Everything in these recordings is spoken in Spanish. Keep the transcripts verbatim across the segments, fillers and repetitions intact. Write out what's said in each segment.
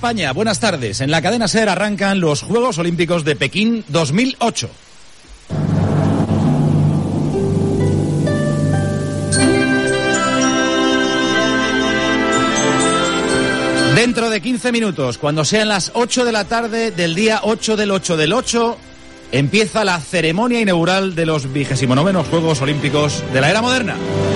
España, buenas tardes. En la cadena SER arrancan los Juegos Olímpicos de Pekín dos mil ocho. Dentro de quince minutos, cuando sean las ocho de la tarde del día ocho del ocho del ocho, empieza la ceremonia inaugural de los vigésimo novenos Juegos Olímpicos de la era moderna.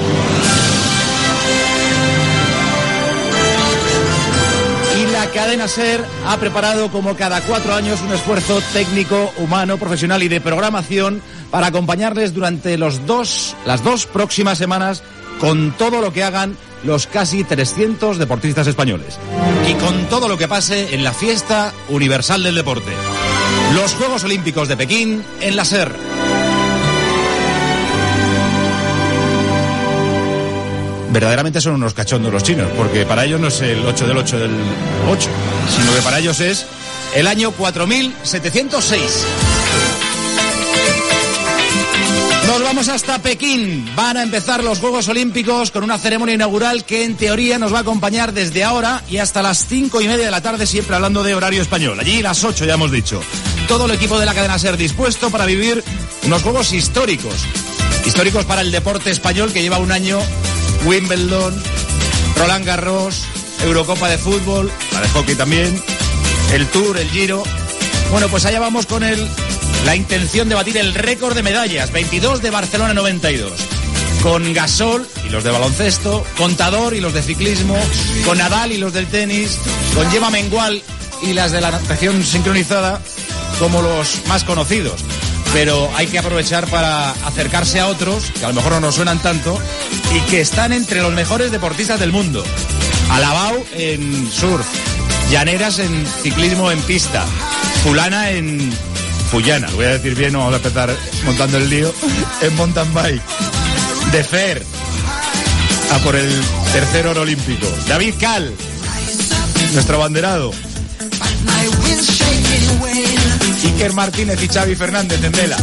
La cadena SER ha preparado como cada cuatro años un esfuerzo técnico, humano, profesional y de programación para acompañarles durante los dos, las dos próximas semanas con todo lo que hagan los casi trescientos deportistas españoles y con todo lo que pase en la fiesta universal del deporte. Los Juegos Olímpicos de Pekín en la SER. Verdaderamente son unos cachondos los chinos, porque para ellos no es el ocho del ocho del ocho, sino que para ellos es el año cuatro mil setecientos seis. Nos vamos hasta Pekín. Van a empezar los Juegos Olímpicos con una ceremonia inaugural que en teoría nos va a acompañar desde ahora y hasta las cinco y media de la tarde, siempre hablando de horario español. Allí las ocho ya hemos dicho. Todo el equipo de la cadena SER dispuesto para vivir unos Juegos históricos. Históricos para el deporte español, que lleva un año Wimbledon, Roland Garros, Eurocopa de fútbol, la de hockey también, el Tour, el Giro. Bueno, pues allá vamos con el, la intención de batir el récord de medallas, veintidós de Barcelona noventa y dos. Con Gasol y los de baloncesto, con Tador y los de ciclismo, con Nadal y los del tenis, con Gemma Mengual y las de la natación sincronizada como los más conocidos. Pero hay que aprovechar para acercarse a otros, que a lo mejor no nos suenan tanto, y que están entre los mejores deportistas del mundo. Alabau en surf, Llaneras en ciclismo en pista, Fulana en... Fullana, lo voy a decir bien, no vamos a empezar montando el lío, en mountain bike. De Fer, a por el tercer oro olímpico. David Cal, nuestro abanderado. Iker Martínez y Xavi Fernández en vela.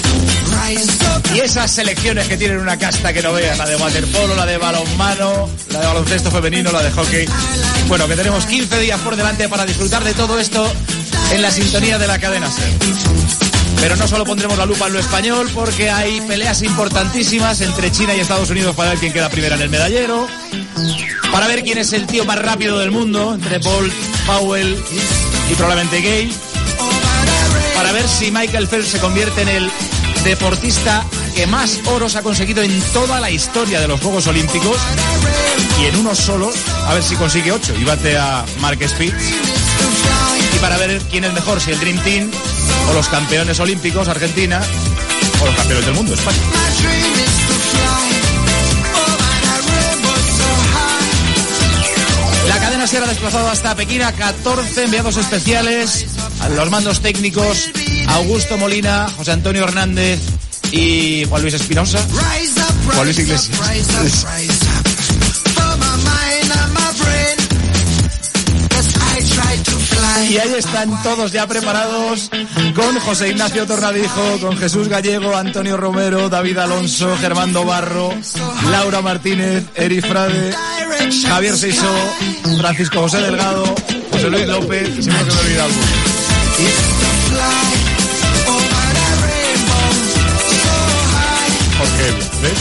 Y esas selecciones que tienen una casta que no veas, la de waterpolo, la de balonmano, la de baloncesto femenino, la de hockey. Bueno, que tenemos quince días por delante para disfrutar de todo esto en la sintonía de la cadena SER. Pero no solo pondremos la lupa en lo español, porque hay peleas importantísimas entre China y Estados Unidos para ver quién queda primera en el medallero, para ver quién es el tío más rápido del mundo, entre Bolt, Powell y probablemente Gay, para ver si Michael Phelps se convierte en el deportista que más oros ha conseguido en toda la historia de los Juegos Olímpicos, y en uno solo, a ver si consigue ocho y bate a Mark Spitz, y para ver quién es mejor, si el Dream Team o los campeones olímpicos, Argentina, o los campeones del mundo, España. La cadena SER ha desplazado hasta Pekín a catorce enviados especiales, a los mandos técnicos Augusto Molina, José Antonio Hernández y Juan Luis Espinosa, Juan Luis Iglesias. Y ahí están todos ya preparados, con José Ignacio Tornadijo, con Jesús Gallego, Antonio Romero, David Alonso, Germando Barro, Laura Martínez, Eri Frade, Javier Seisó, Francisco José Delgado, José Luis López, y seguro que me he olvidado alguno. Jorge, ¿ves?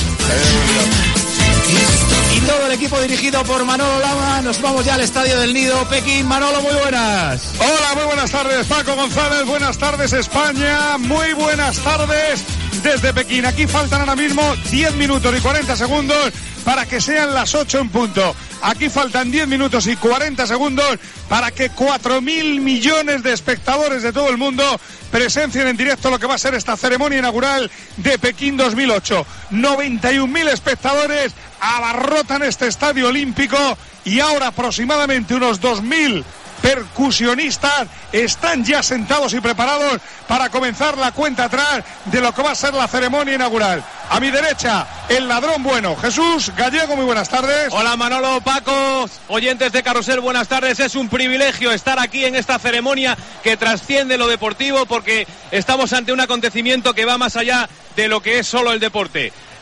Y todo el equipo dirigido por Manolo Lama. Nos vamos ya al Estadio del Nido, Pekín. Manolo, muy buenas. Hola, muy buenas tardes, Paco González. Buenas tardes, España. Muy buenas tardes desde Pekín. Aquí faltan ahora mismo diez minutos y cuarenta segundos para que sean las ocho en punto. Aquí faltan diez minutos y cuarenta segundos para que cuatro mil millones de espectadores de todo el mundo presencien en directo lo que va a ser esta ceremonia inaugural de Pekín dos mil ocho. noventa y un mil espectadores abarrotan este estadio olímpico y ahora aproximadamente unos dos mil percusionistas están ya sentados y preparados para comenzar la cuenta atrás de lo que va a ser la ceremonia inaugural. A mi derecha, el ladrón bueno, Jesús Gallego, muy buenas tardes. Hola Manolo, Paco, oyentes de Carrusel, buenas tardes. Es un privilegio estar aquí en esta ceremonia que trasciende lo deportivo, porque estamos ante un acontecimiento que va más allá de lo que es solo el deporte.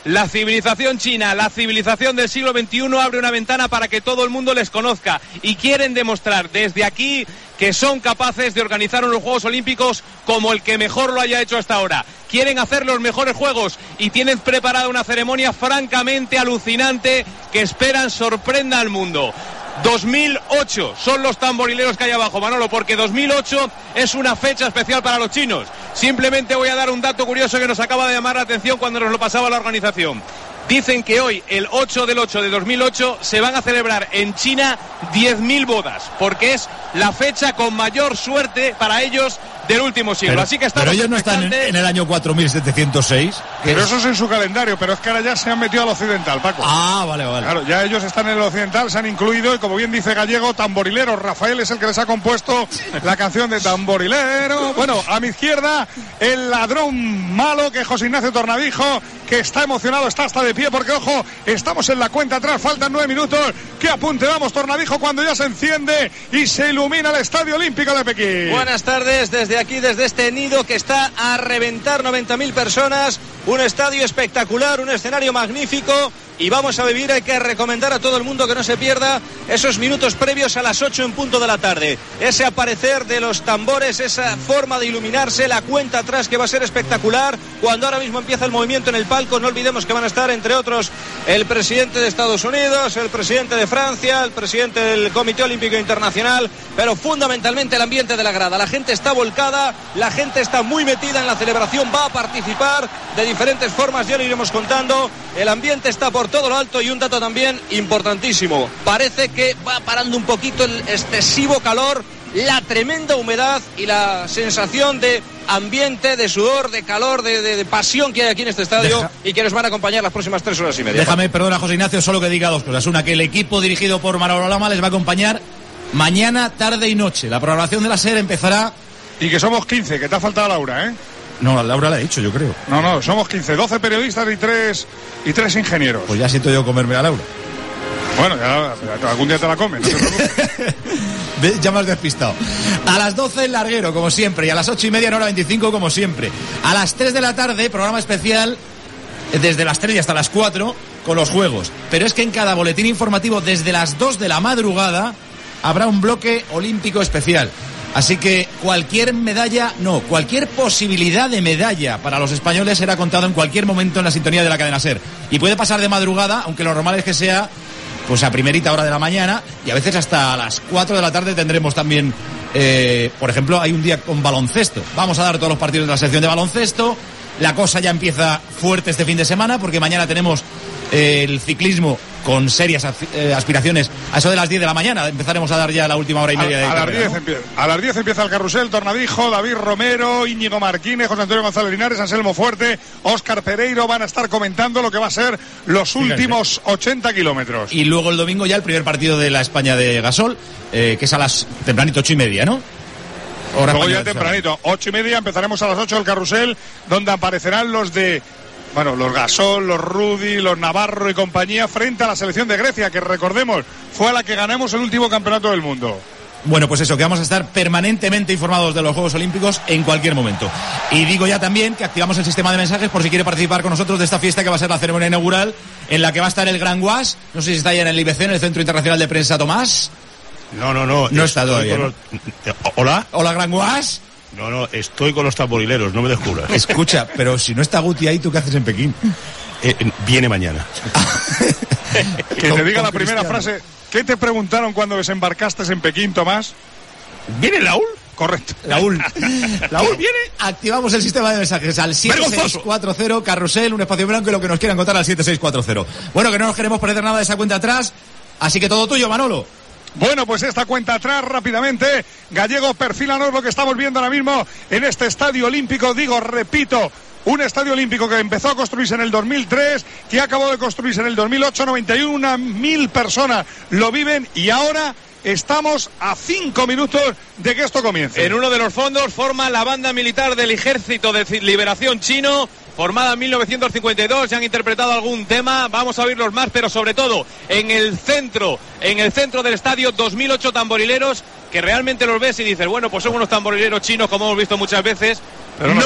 la civilización china, la civilización del siglo veintiuno abre una ventana para que todo el mundo les conozca y quieren demostrar desde aquí que son capaces de organizar unos Juegos Olímpicos como el que mejor lo haya hecho hasta ahora. Quieren hacer los mejores Juegos y tienen preparada una ceremonia francamente alucinante que esperan sorprenda al mundo. dos mil ocho son los tamborileros que hay abajo, Manolo, porque dos mil ocho es una fecha especial para los chinos. Simplemente voy a dar un dato curioso que nos acaba de llamar la atención cuando nos lo pasaba la organización. Dicen que hoy, el ocho del ocho de dos mil ocho, se van a celebrar en China diez mil bodas, porque es la fecha con mayor suerte para ellos del último siglo. Pero, Así que estamos pero ellos no están en, en el año cuatro mil setecientos seis. Pero es... eso es en su calendario, pero es que ahora ya se han metido al occidental, Paco. Ah, vale, vale. Claro, ya ellos están en el occidental, se han incluido y como bien dice Gallego, tamborilero. Rafael es el que les ha compuesto la canción de Tamborilero. Bueno, a mi izquierda, el ladrón malo que es José Ignacio Tornadijo, que está emocionado, está hasta de pie porque, ojo, estamos en la cuenta atrás, faltan nueve minutos. ¿Qué apunte damos, Tornadijo, cuando ya se enciende y se ilumina el Estadio Olímpico de Pekín? Buenas tardes, desde aquí, desde este nido que está a reventar, noventa mil personas, un estadio espectacular, un escenario magnífico, y vamos a vivir, hay que recomendar a todo el mundo que no se pierda esos minutos previos a las ocho en punto de la tarde, ese aparecer de los tambores, esa forma de iluminarse, la cuenta atrás que va a ser espectacular, cuando ahora mismo empieza el movimiento en el palco. No olvidemos que van a estar, entre otros, el presidente de Estados Unidos, el presidente de Francia, el presidente del Comité Olímpico Internacional, pero fundamentalmente el ambiente de la grada. La gente está volcada, la gente está muy metida en la celebración, va a participar de diferentes formas, ya lo iremos contando. El ambiente está por todo lo alto y un dato también importantísimo. Parece que va parando un poquito el excesivo calor, la tremenda humedad y la sensación de ambiente, de sudor, de calor, de, de, de pasión que hay aquí en este estadio. Deja... y que nos van a acompañar las próximas tres horas y media. Déjame, perdona, José Ignacio, solo que diga dos cosas. Una, que el equipo dirigido por Manolo Lama les va a acompañar mañana, tarde y noche. La programación de la SER empezará... Y que somos quince, que te ha faltado Laura, ¿eh? No, Laura la he dicho, yo creo. No, no, somos quince, doce periodistas y tres, y tres ingenieros. Pues ya siento yo comerme a Laura. Bueno, ya, algún día te la comes, no te preocupes. Ya me has despistado. A las doce el larguero, como siempre, y a las ocho y media en hora veinticinco, como siempre. A las tres de la tarde, programa especial, desde las tres y hasta las cuatro, con los juegos. Pero es que en cada boletín informativo, desde las dos de la madrugada, habrá un bloque olímpico especial. Así que cualquier medalla, no, cualquier posibilidad de medalla para los españoles será contado en cualquier momento en la sintonía de la cadena SER. Y puede pasar de madrugada, aunque lo normal es que sea pues a primerita hora de la mañana, y a veces hasta las cuatro de la tarde tendremos también, eh, por ejemplo, hay un día con baloncesto. Vamos a dar todos los partidos de la sección de baloncesto. La cosa ya empieza fuerte este fin de semana, porque mañana tenemos eh, el ciclismo con serias aspiraciones. A eso de las diez de la mañana empezaremos a dar ya la última hora y media a, de a carrera, las diez ¿no? empieza, a las diez empieza el carrusel. Tornadijo, David Romero, Íñigo Marquínez, José Antonio González Linares, Anselmo Fuerte, Óscar Pereiro van a estar comentando lo que va a ser los últimos Fíjate. ochenta kilómetros. Y luego el domingo ya el primer partido de la España de Gasol, eh, que es a las tempranito ocho y media, ¿no? Hora Luego ya tempranito, ocho y media, empezaremos a las ocho el carrusel, donde aparecerán los de, bueno, los Gasol, los Rudy, los Navarro y compañía, frente a la selección de Grecia, que recordemos, fue a la que ganamos el último campeonato del mundo. Bueno, pues eso, que vamos a estar permanentemente informados de los Juegos Olímpicos en cualquier momento. Y digo ya también que activamos el sistema de mensajes por si quiere participar con nosotros de esta fiesta que va a ser la ceremonia inaugural, en la que va a estar el Gran Guas. No sé si está ahí en el I B C, en el Centro Internacional de Prensa Tomás. No, no, no. No está todavía. Los... ¿Hola? Hola, Gran Guas. No, no, estoy con los tamborileros, no me descubras. Escucha, pero si no está Guti ahí, ¿tú qué haces en Pekín? Eh, viene mañana. Que te diga la primera frase. ¿Qué te preguntaron cuando desembarcaste en Pekín, Tomás? ¿Viene Laúl? Correcto. Laúl. ¿Laúl viene? Activamos el sistema de mensajes al siete seis cuatro cero, carrusel, un espacio blanco, y lo que nos quieran contar al siete seis cuatro cero. Bueno, que no nos queremos perder nada de esa cuenta atrás, así que todo tuyo, Manolo. Bueno, pues esta cuenta atrás rápidamente. Gallego, perfílanos lo que estamos viendo ahora mismo en este estadio olímpico. Digo, repito, un estadio olímpico que empezó a construirse en el dos mil tres, que acabó de construirse en el dos mil ocho, noventa y una mil personas lo viven y ahora estamos a cinco minutos de que esto comience. En uno de los fondos forma la banda militar del Ejército de Liberación Chino, formada en mil novecientos cincuenta y dos, ya han interpretado algún tema, vamos a oírlos más, pero sobre todo en el centro, en el centro del estadio, dos mil ocho tamborileros, que realmente los ves y dices, bueno, pues son unos tamborileros chinos como hemos visto muchas veces, pero no. no.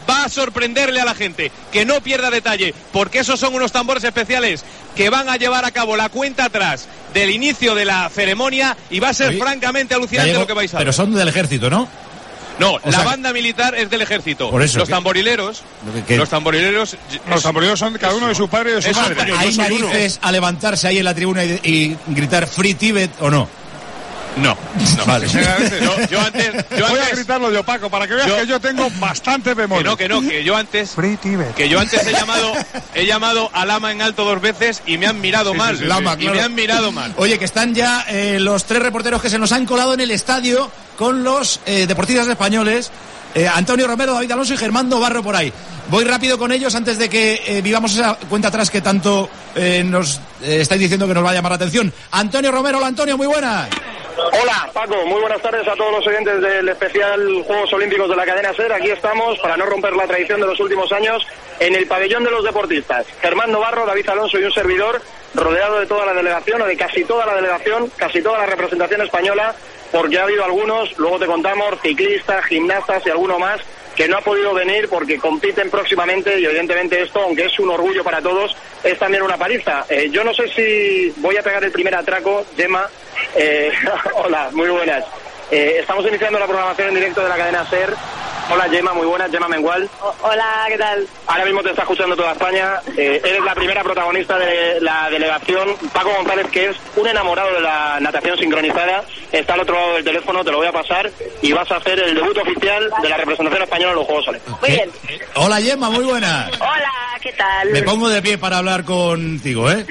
va a sorprenderle a la gente. Que no pierda detalle, porque esos son unos tambores especiales que van a llevar a cabo la cuenta atrás del inicio de la ceremonia y va a ser Oye, francamente alucinante Gallego, lo que vais a ver. Pero son del ejército, ¿no? No, o la sea, banda militar es del ejército. Por eso, los ¿qué? tamborileros, ¿Qué? los tamborileros, los tamborileros son cada uno de su padre y de su eso, madre. ¿Hay narices a levantarse ahí en la tribuna y, y gritar Free Tibet o no? No, no. Vale. Yo, yo antes, yo Voy antes, a gritarlo yo, Paco, para que veas yo, que yo tengo bastante memoria. Que no, que no, que yo antes, que yo antes he llamado, he llamado a Lama en alto dos veces y me han mirado sí, mal. Sí, sí, Lama, y claro. me han mirado mal. Oye, que están ya eh, los tres reporteros que se nos han colado en el estadio con los eh, deportistas españoles. Eh, Antonio Romero, David Alonso y Germán Navarro por ahí. Voy rápido con ellos antes de que eh, vivamos esa cuenta atrás que tanto eh, nos eh, estáis diciendo que nos va a llamar la atención. Antonio Romero, hola Antonio, muy buenas. Hola Paco, muy buenas tardes a todos los oyentes del especial Juegos Olímpicos de la cadena SER. Aquí estamos, para no romper la tradición de los últimos años, en el pabellón de los deportistas. Germán Navarro, David Alonso y un servidor, rodeado de toda la delegación, o de casi toda la delegación, casi toda la representación española, porque ha habido algunos, luego te contamos, ciclistas, gimnastas y alguno más, que no ha podido venir porque compiten próximamente y evidentemente esto, aunque es un orgullo para todos, es también una paliza. Eh, yo no sé si voy a pegar el primer atraco, Gemma. Eh, hola, muy buenas. Eh, estamos iniciando la programación en directo de la cadena SER. Hola Gemma, muy buenas, Gemma Mengual. O- hola, ¿qué tal? Ahora mismo te está escuchando toda España. Eh, eres la primera protagonista de la delegación. Paco González, que es un enamorado de la natación sincronizada, está al otro lado del teléfono, te lo voy a pasar y vas a hacer el debut oficial de la representación española en los Juegos Olímpicos. Muy bien. Eh, hola Gemma, muy buenas. Hola, ¿qué tal? Me pongo de pie para hablar contigo, ¿eh?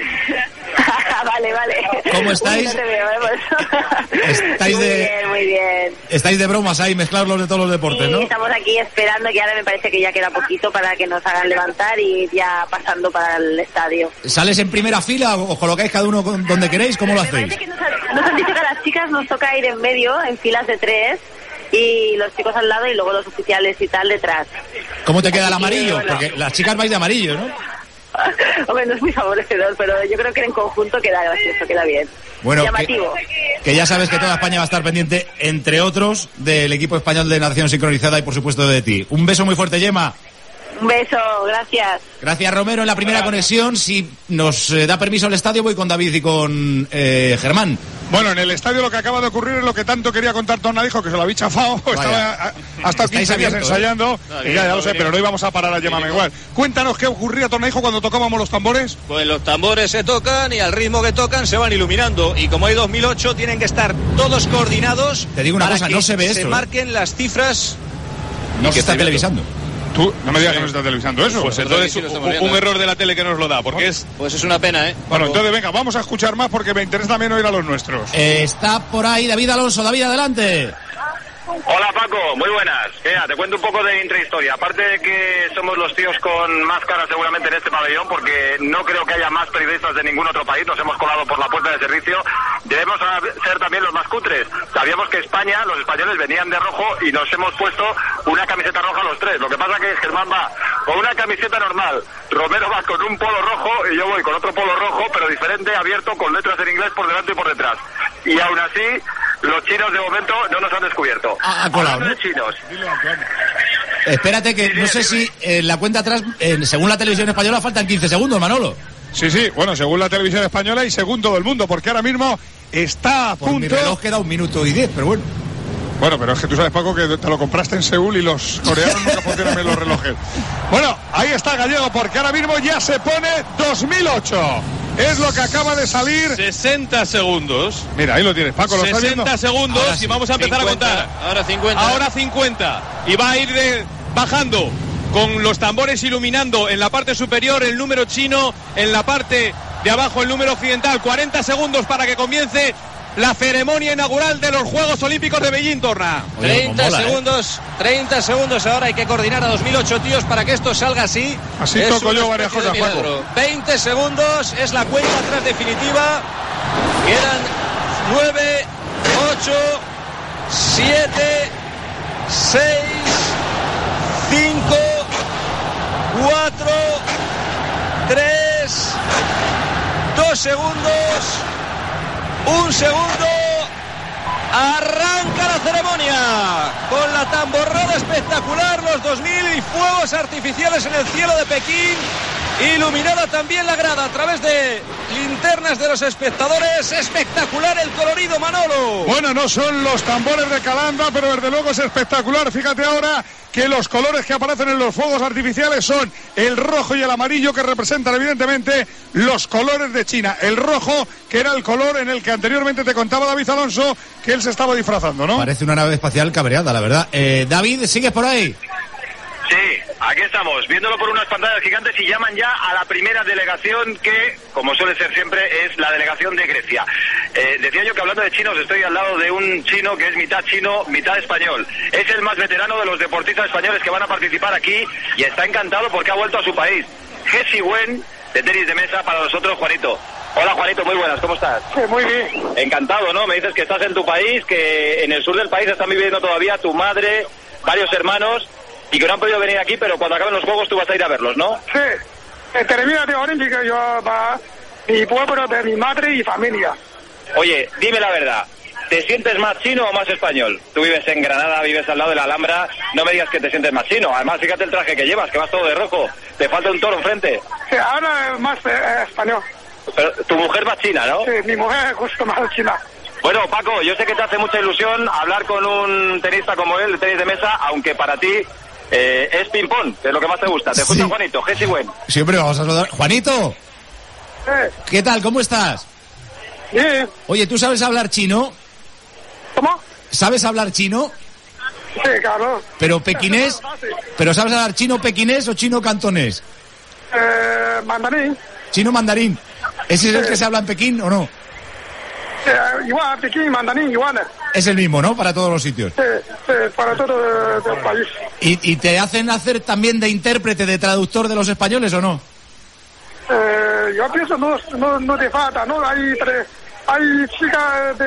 Vale, vale. ¿Cómo estáis? Uy, no te veo, ¿eh? Pues... Estáis muy de- bien, muy bien. Estáis de bromas ahí, mezclar los de todos los deportes, Sí, ¿no? estamos aquí esperando, que ahora me parece que ya queda poquito para que nos hagan levantar y ya pasando para el estadio. ¿Sales en primera fila o os colocáis cada uno con- donde queréis? ¿Cómo lo Me hacéis? parece que nos han, nos han dicho que a las chicas nos toca ir en medio, en filas de tres, y los chicos al lado y luego los oficiales y tal detrás. ¿Cómo te queda el Así que, amarillo? bueno. Porque las chicas vais de amarillo, ¿no? Hombre, no es muy favorecedor, pero yo creo que en conjunto queda gracioso, queda bien. Bueno, que, Llamativo. que ya sabes que toda España va a estar pendiente, entre otros, del equipo español de natación sincronizada y, por supuesto, de ti. Un beso muy fuerte, Gemma. Un beso, gracias. Gracias, Romero, en la primera conexión. Si nos eh, da permiso el estadio, voy con David y con eh, Germán. Bueno, en el estadio lo que acaba de ocurrir es lo que tanto quería contar Tornadijo, que se lo había chafado. Estaba a- hasta Estáis quince días abiertos, ensayando. ¿eh? Y ya, ya lo sé, pero no íbamos a parar a Gemma Mengual. Cuéntanos qué ocurría, Tornadijo, cuando tocábamos los tambores. Pues los tambores se tocan y al ritmo que tocan se van iluminando. Y como hay dos mil ocho, tienen que estar todos coordinados. Te digo una para cosa, que no se ve se eso, ¿eh? marquen las cifras. No que se está estoy viendo. televisando. Tú, no me digas que no se está televisando eso. Pues Nosotros entonces aquí sí lo un, estamos viendo. un error de la tele que nos lo da, porque es Pues es una pena, ¿eh? Bueno, entonces venga, vamos a escuchar más porque me interesa también oír a los nuestros. Eh, está por ahí David Alonso. David, adelante. Hola Paco, muy buenas. Mira, te cuento un poco de intrahistoria. Aparte de que somos los tíos con más cara seguramente en este pabellón, porque no creo que haya más periodistas de ningún otro país, nos hemos colado por la puerta de servicio, debemos ser también los más cutres. Sabíamos que España, los españoles venían de rojo y nos hemos puesto una camiseta roja los tres. Lo que pasa que Germán va con una camiseta normal, Romero va con un polo rojo y yo voy con otro polo rojo, pero diferente, abierto, con letras en inglés por delante y por detrás. Y aún así, los chinos de momento no nos han descubierto. Ah, ha colado, Hablando ¿no? de chinos. Espérate que no sé si en la cuenta atrás, eh, según la televisión española, faltan quince segundos, Manolo. Sí, sí, bueno, según la televisión española y según todo el mundo, porque ahora mismo está a Por mi punto. reloj queda un minuto y diez, pero bueno. Bueno, pero es que tú sabes, Paco, que te lo compraste en Seúl y los coreanos nunca funcionan bien los relojes. Bueno, ahí está Gallego, porque ahora mismo ya se pone dos mil ocho. Es lo que acaba de salir. sesenta segundos. Mira, ahí lo tienes, Paco, ¿lo estás viendo? sesenta segundos Ahora y sí. vamos a empezar cincuenta, a contar. Ahora cincuenta. Ahora cincuenta. Y va a ir de- bajando con los tambores iluminando en la parte superior el número chino, en la parte de abajo el número occidental. cuarenta segundos para que comience la ceremonia inaugural de los Juegos Olímpicos de Beijing, Torna. Oye, treinta mola, ¿eh? segundos, treinta segundos ahora, hay que coordinar a dos mil ocho tíos para que esto salga así. Así Es toco una yo varias especie de cosas, Paco. milagro. veinte segundos, es la cuenta atrás definitiva. Quedan nueve, ocho, siete, seis, cinco, cuatro, tres, dos segundos, un segundo. Arranca la ceremonia con la tamborrada espectacular, los dos mil fuegos artificiales en el cielo de Pekín. Iluminada también la grada a través de linternas de los espectadores. Espectacular el colorido, Manolo. Bueno, no son los tambores de Calanda, pero desde luego es espectacular. Fíjate ahora que los colores que aparecen en los fuegos artificiales son el rojo y el amarillo, que representan evidentemente los colores de China. El rojo, que era el color en el que anteriormente te contaba David Alonso que él se estaba disfrazando, ¿no? Parece una nave espacial cabreada, la verdad. Eh, David, ¿sigues por ahí? Sí, aquí estamos, viéndolo por unas pantallas gigantes, y llaman ya a la primera delegación, que, como suele ser siempre, es la delegación de Grecia. Eh, decía yo que, hablando de chinos, estoy al lado de un chino que es mitad chino, mitad español. Es el más veterano de los deportistas españoles que van a participar aquí y está encantado porque ha vuelto a su país. He Siwen, de tenis de mesa, para nosotros, Juanito. Hola, Juanito, muy buenas, ¿cómo estás? Sí, muy bien. Encantado, ¿no? Me dices que estás en tu país, que en el sur del país están viviendo todavía tu madre, varios hermanos, y que no han podido venir aquí, pero cuando acaben los juegos tú vas a ir a verlos, ¿no? Sí, eh, termina de olímpica, yo va mi pueblo, de mi madre y familia. Oye, dime la verdad, ¿te sientes más chino o más español? Tú vives en Granada, vives al lado de la Alhambra, no me digas que te sientes más chino. Además, fíjate el traje que llevas, que vas todo de rojo, te falta un toro enfrente. Sí, ahora es más eh, español. Pero tu mujer va china, ¿no? Sí, mi mujer es justo más china. Bueno, Paco, yo sé que te hace mucha ilusión hablar con un tenista como él, de tenis de mesa, aunque para ti eh, es ping-pong, que es lo que más te gusta. Te Sí. escucha Juanito, He Siwen. Siempre vamos a saludar. Juanito, Eh, ¿qué tal? ¿Cómo estás? bien. Oye, ¿tú sabes hablar chino? ¿Cómo? ¿Sabes hablar chino? Sí, claro. ¿Pero pequinés? ¿Pero sabes hablar chino pequinés o chino cantonés? Eh, mandarín. Chino mandarín. ¿Ese es el que se habla en Pekín o no? Sí, igual, Pekín, mandarín, igual. Es el mismo, ¿no? Para todos los sitios. Sí, sí, para todo el, el país. ¿Y, ¿Y te hacen hacer también de intérprete, de traductor de los españoles o no? Eh, yo pienso no, no, no te falta, ¿no? Hay tres, hay chicas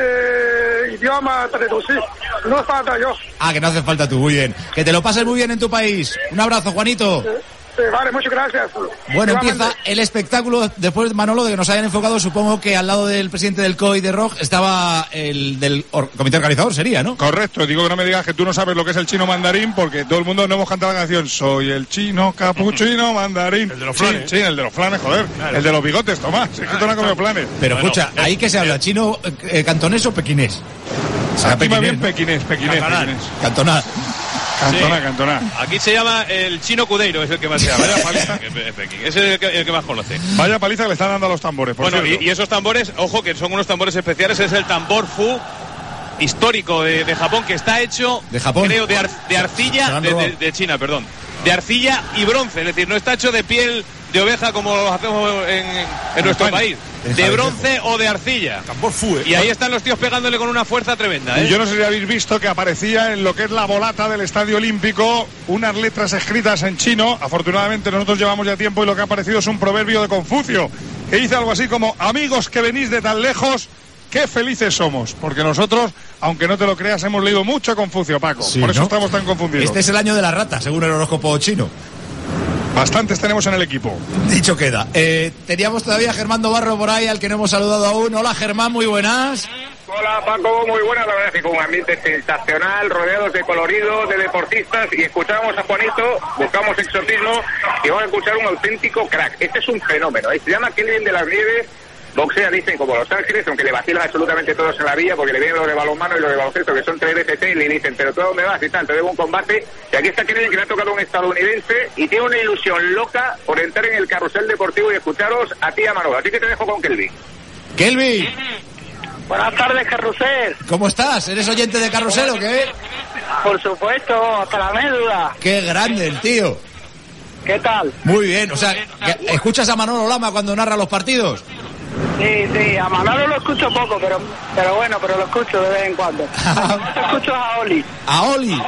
de idioma traducir, no falta yo. Ah, que no hace falta tú, muy bien. Que te lo pases muy bien en tu país. Un abrazo, Juanito. Sí, sí, vale, muchas gracias. Bueno, Igualmente. empieza el espectáculo. Después, Manolo, de que nos hayan enfocado, supongo que al lado del presidente del C O I de R O G estaba el del or- comité organizador, sería, ¿no? Correcto, digo que no me digas que tú no sabes lo que es el chino mandarín, porque todo el mundo no hemos cantado la canción Soy el chino capuchino mandarín. El de los Sí, flanes. Sí, el de los flanes, joder. Claro. El de los bigotes, Tomás. Es que tú no has comido planes. Pero Bueno, escucha, eh, ahí que se habla, chino, eh, cantonés o pequinés. Será Aquí más pequinés, bien ¿no? pequinés, pequinés, Catalán. pequinés. Cantonal. Cantona, Sí. cantona. Aquí se llama el chino Cudeiro, es el que más se llama. Vaya paliza. Que es de Pekín. Es el que, el que más conoce. Vaya paliza que le están dando a los tambores, por Bueno, y, cierto. y esos tambores, ojo, que son unos tambores especiales, es el tambor Fu histórico de, de Japón, que está hecho, ¿De Japón? creo, de, ar- de Se arcilla, lo han de, de- robado. de China, perdón, de arcilla y bronce, es decir, no está hecho de piel de oveja como lo hacemos en, en nuestro España. país, En de Javier bronce o de arcilla. Tambor fu, eh. Y ahí están los tíos pegándole con una fuerza tremenda, ¿eh? Y yo no sé si habéis visto que aparecía en lo que es la volata del Estadio Olímpico unas letras escritas en chino. Afortunadamente nosotros llevamos ya tiempo y lo que ha aparecido es un proverbio de Confucio que dice algo así como: amigos que venís de tan lejos, qué felices somos. Porque nosotros, aunque no te lo creas, hemos leído mucho Confucio, Paco. Sí, Por eso ¿no? estamos tan confundidos. Este es el año de la rata, según el horóscopo chino. Bastantes tenemos en el equipo. Dicho queda. Eh, teníamos todavía a Germán Barro por ahí, al que no hemos saludado aún. Hola, Germán, muy buenas. Hola Paco, muy buena, la verdad es que con un ambiente sensacional, rodeados de colorido, de deportistas, y escuchábamos a Juanito, buscamos exotismo y vamos a escuchar un auténtico crack. Este es un fenómeno, ¿eh? Se llama Kelvin de las Nieves, boxea, dicen, como Los Ángeles, aunque le vacilan absolutamente todos en la vía, porque le vienen los de balonmano y los de baloncesto, que son tres D F T, y le dicen, pero ¿tú a dónde vas? Y tal, te debo un combate. Y aquí está Kelvin, que le ha tocado un estadounidense, y tiene una ilusión loca por entrar en el carrusel deportivo y escucharos a ti, a Manolo. Así que te dejo con Kelvin. Kelvin, Buenas tardes, Carrusel. ¿cómo estás? ¿Eres oyente de Carrusel o qué? Por supuesto, hasta la médula. Qué grande el tío. ¿Qué tal? Muy bien, o sea, que- ¿escuchas a Manolo Lama cuando narra los partidos? Sí, sí, a Manolo lo escucho poco, pero pero bueno, pero lo escucho de vez en cuando. Lo que escucho a Oli. A Oli.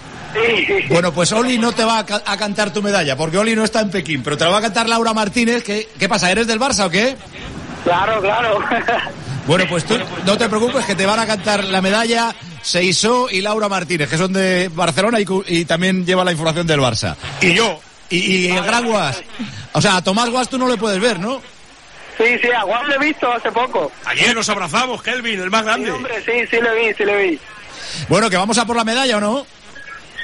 Sí. Bueno, pues Oli no te va a, ca- a cantar tu medalla, porque Oli no está en Pekín, pero te la va a cantar Laura Martínez. ¿Qué, qué pasa? ¿Eres del Barça o qué? Claro, claro. Bueno, pues tú no te preocupes, que te van a cantar la medalla Seisó y Laura Martínez, que son de Barcelona y, cu- y también lleva la información del Barça. Y yo. Y, y el gran Guas. O sea, a Tomás Guas tú no le puedes ver, ¿no? Sí, sí, a Juan lo he visto hace poco. Ayer nos abrazamos, Kelvin, el más Sí, grande. hombre, sí, sí le vi, sí le vi. Bueno, que vamos a por la medalla, ¿o no? Sí,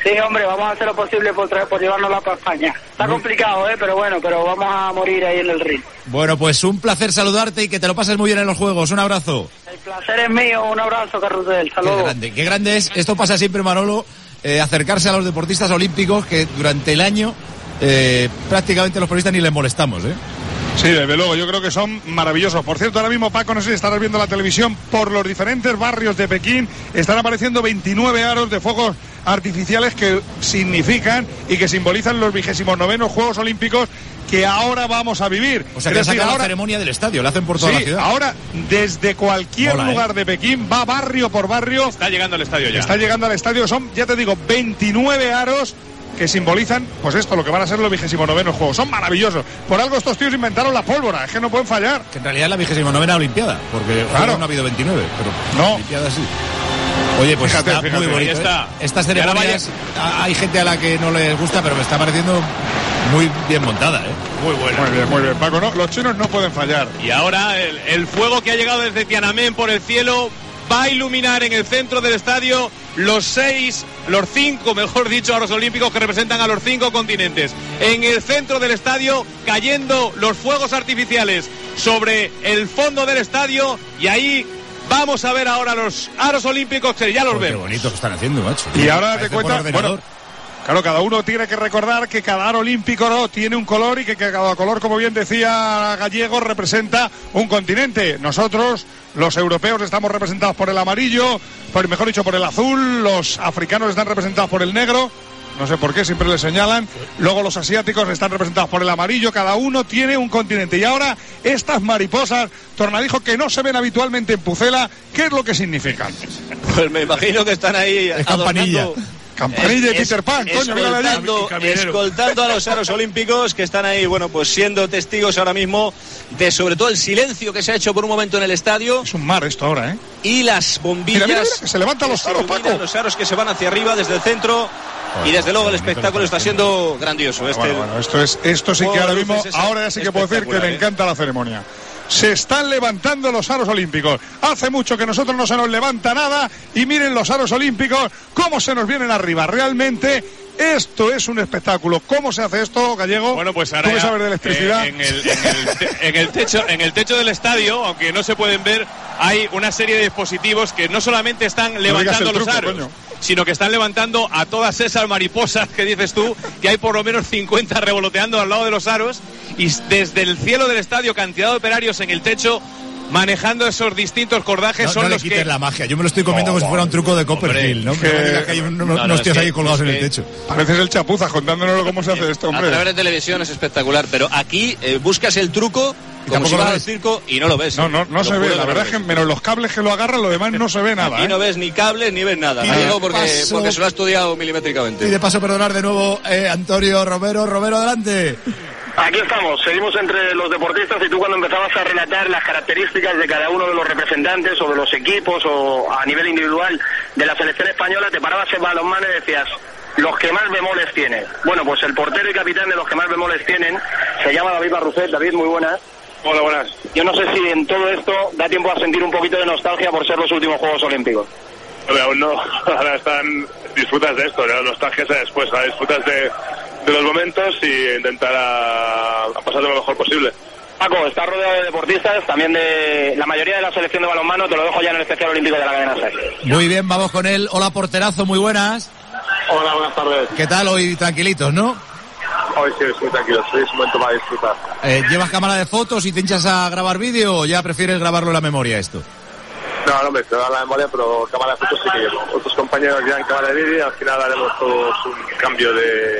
Sí, hombre, vamos a hacer lo posible por, tra- por llevárnosla para España. Está complicado, ¿eh? Pero bueno, pero vamos a morir ahí en el ring. Bueno, pues un placer saludarte y que te lo pases muy bien en los Juegos. Un abrazo. El placer es mío. Un abrazo, Carrusel. Qué Saludos. grande, qué grande es. Esto pasa siempre, Manolo, eh, acercarse a los deportistas olímpicos que durante el año eh, prácticamente los periodistas ni les molestamos, ¿eh? Sí, desde luego, yo creo que son maravillosos. Por cierto, ahora mismo, Paco, no sé si estarás viendo la televisión, por los diferentes barrios de Pekín están apareciendo veintinueve aros de fuegos artificiales que significan y que simbolizan los vigésimos novenos Juegos Olímpicos que ahora vamos a vivir. O sea, que es decir, sacan ahora, la ceremonia del estadio, la hacen por toda sí, la ciudad. ahora, desde cualquier Mola, lugar ¿eh? de Pekín, va barrio por barrio. Está llegando al estadio ya. Está llegando al estadio, son, ya te digo, veintinueve aros que simbolizan, pues esto, lo que van a ser los vigésimo novenos Juegos. Son maravillosos. Por algo estos tíos inventaron la pólvora, es que no pueden fallar. Que en realidad es la vigésima novena Olimpiada, porque Claro. no ha habido veintinueve, pero No. Olimpiada sí. Oye, pues Fíjate, está fíjate. muy bonito. Ahí está. ¿eh? Estas Y ahora ceremonias, a- hay gente a la que no les gusta, pero me está pareciendo muy bien montada, ¿eh? Muy bueno. Muy bien, muy bien, Paco. No, los chinos no pueden fallar. Y ahora el, el fuego que ha llegado desde Tiananmen por el cielo va a iluminar en el centro del estadio los seis, los cinco, mejor dicho, aros olímpicos que representan a los cinco continentes. En el centro del estadio cayendo los fuegos artificiales sobre el fondo del estadio y ahí vamos a ver ahora los aros olímpicos que ya los Joder, qué vemos. bonito que están haciendo, macho. Y ahora Parece te por cuenta, ordenador. bueno, claro, cada uno tiene que recordar que cada aro olímpico, ¿no?, tiene un color y que cada color, como bien decía Gallego, representa un continente. Nosotros, los europeos, estamos representados por el amarillo, por, mejor dicho, por el azul. Los africanos están representados por el negro. No sé por qué, siempre le señalan. Luego los asiáticos están representados por el amarillo. Cada uno tiene un continente. Y ahora, estas mariposas, Tornadijo, que no se ven habitualmente en Pucela, ¿qué es lo que significan? Pues me imagino que están ahí Es campanilla. adornando- Campanilla y Es- Peter Pan, coño, mírala allí. escoltando, escoltando a los aros olímpicos que están ahí, bueno, pues siendo testigos ahora mismo de sobre todo el silencio que se ha hecho por un momento en el estadio Es un mar esto ahora, ¿eh? y las bombillas. Mira, mira, mira, que se levantan los que se aros, iluminan, Paco. los aros que se van hacia arriba desde el centro. Y desde luego el espectáculo está siendo grandioso. Este, Bueno, bueno, esto es, esto sí que Juego ahora de mismo, luces es ahora ya sí que puedo decir que me espectacular, ¿eh? encanta la ceremonia. Se están levantando los aros olímpicos. Hace mucho que nosotros no se nos levanta nada y miren los aros olímpicos cómo se nos vienen arriba. Realmente esto es un espectáculo. ¿Cómo se hace esto, Gallego? Bueno, pues ahora ¿Tú que ya, sabes de electricidad? eh, en, el, en, el te- en el techo, en el techo del estadio, aunque no se pueden ver, hay una serie de dispositivos que no solamente están digas levantando el los truco, aros, coño. sino que están levantando a todas esas mariposas que dices tú, que hay por lo menos cincuenta revoloteando al lado de los aros, y desde el cielo del estadio cantidad de operarios en el techo manejando esos distintos cordajes. No, son no le los quites que la magia. Yo me lo estoy comiendo como si fuera un truco de Copperfield, ¿no? que- Que no digas que hay un- unos, No, no, unos es tíos que- ahí colgados es en el que- techo. Pareces el chapuza contándonos cómo se hace esto, a través hombre. de televisión es espectacular, pero aquí eh, buscas el truco como tampoco si lo vas al ves. circo y no lo ves. No, no, no Te se lo ve. juro La que verdad no es lo que menos los cables que lo agarran, lo demás no se ve nada, Aquí ¿eh? no ves ni cables ni ves nada. Y Lo de digo porque, paso- porque se lo ha estudiado Y milimétricamente. de paso perdonar de nuevo eh, Antonio Romero. Romero, adelante. Aquí estamos, seguimos entre los deportistas y tú cuando empezabas a relatar las características de cada uno de los representantes o de los equipos o a nivel individual de la selección española, te parabas en balonmano y decías, los que más bemoles tienen. Bueno, pues el portero y capitán de los que más bemoles tienen se llama David Barrufet. David, muy buenas. Hola, buenas. Yo no sé si en todo esto da tiempo a sentir un poquito de nostalgia por ser los últimos Juegos Olímpicos. Hombre, aún no. Ahora están, disfrutas de esto, la nostalgia es después, ahora disfrutas de, de los momentos y intentar a, a pasar lo mejor posible. Paco, estás rodeado de deportistas, también de la mayoría de la selección de balonmano, te lo dejo ya en el especial olímpico de la cadena SER. Muy bien, vamos con él. Hola, porterazo, muy buenas. Hola, buenas tardes. ¿Qué tal? Hoy tranquilitos, ¿no? Hoy sí, estoy tranquilo, sí, es un momento para disfrutar. Eh, ¿Llevas cámara de fotos y te hinchas a grabar vídeo o ya prefieres grabarlo en la memoria esto? No, no me estoy dando la memoria, pero cámara de fotos sí que llevo. Otros compañeros llevan cámara de vídeo y al final haremos todos un cambio de,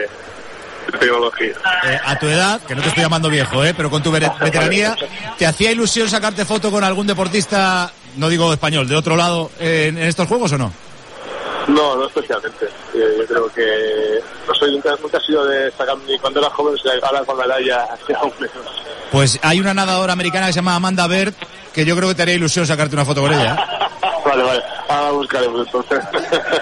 de tecnología. Eh, a tu edad, que no te estoy llamando viejo, ¿eh? Pero con tu ver- veteranía, ¿te hacía ilusión sacarte foto con algún deportista, no digo español, de otro lado eh, en, en estos juegos o no? No, no especialmente. Eh, yo creo que no soy nunca, nunca he sido de sacar ni cuando era joven, o sea, ahora con la edad ya, ya aún menos. Pues hay una nadadora americana que se llama Amanda Bird, que yo creo que te haría ilusión sacarte una foto con ella. Vale, vale, ahora buscaremos entonces.